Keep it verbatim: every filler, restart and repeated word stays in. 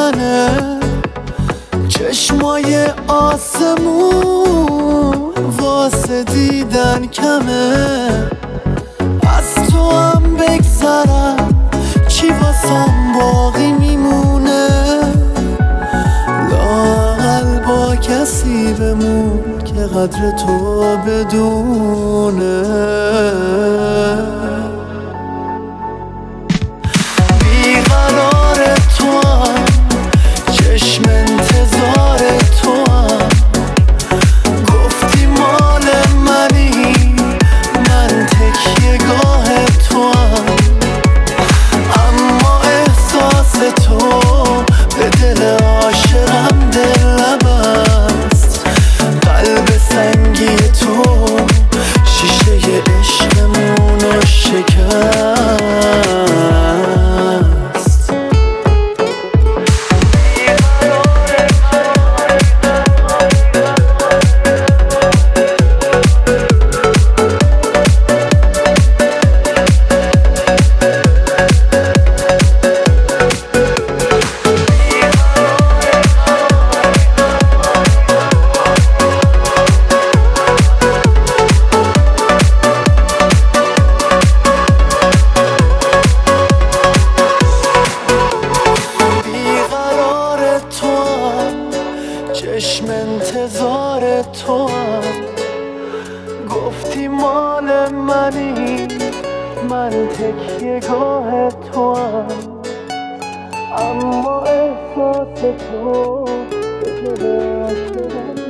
منه، چشمای آسمون واسه دیدن کمه. از تو هم بگذرم چی واسم باقی میمونه، لااقل با کسی بمون که قدر تو بدونه. بیقرار تو هم، چشم انتظار تو هم، گفتی مال منی، من تکیه گاه تو هم. اما احساس تو به دل عاشقم دل نبست، قلب سنگی تو شیشه عشقمونو شکست. چشم انتظار تو هم، گفتی مال منی، من تکیه گاه تو هم. اما احساس تو به دل عاشقم